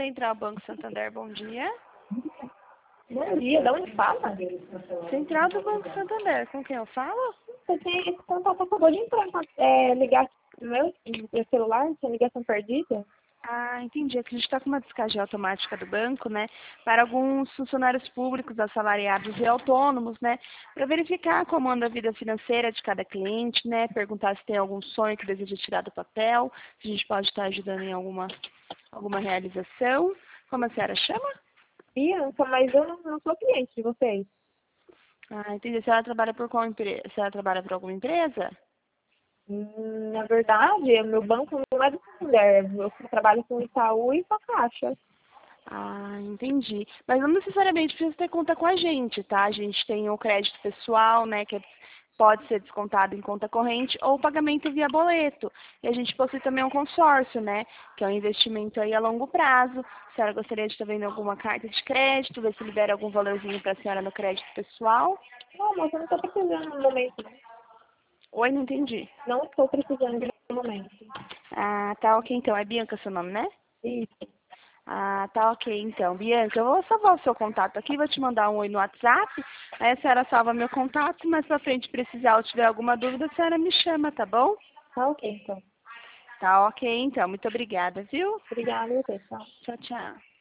Central Banco Santander, bom dia. Bom dia, de onde fala? Central do Banco Santander, com quem eu falo? Você tem esse contato, acabou de entrar, ligar no meu celular, tinha ligação perdida. Ah, entendi. Aqui a gente está com uma descagem automática do banco, né, para alguns funcionários públicos, assalariados e autônomos, né, para verificar como anda a vida financeira de cada cliente, né, perguntar se tem algum sonho que deseja tirar do papel, se a gente pode estar ajudando em alguma realização. Como a senhora chama? Bianca, mas eu não sou cliente de vocês. Ah, entendi. A senhora trabalha por qual empresa? A senhora trabalha por alguma empresa? Na verdade, o meu banco não é do Santander. Eu trabalho com o Itaú e com a Caixa. Ah, entendi. Mas não necessariamente precisa ter conta com a gente, tá? A gente tem o crédito pessoal, né, que pode ser descontado em conta corrente ou pagamento via boleto. E a gente possui também um consórcio, né, que é um investimento aí a longo prazo. A senhora gostaria de estar vendo alguma carta de crédito, ver se libera algum valorzinho para a senhora no crédito pessoal? Não, mas eu não estou precisando no momento. Oi, não entendi. Não estou precisando no momento. Ah, tá ok então. É Bianca seu nome, né? Isso. Ah, tá ok então. Bianca, eu vou salvar o seu contato aqui, vou te mandar um oi no WhatsApp, aí a senhora salva meu contato, mais pra frente precisar ou tiver alguma dúvida, a senhora me chama, tá bom? Tá ok, então. Tá ok então, muito obrigada, viu? Obrigada, você, tchau. Tchau, tchau.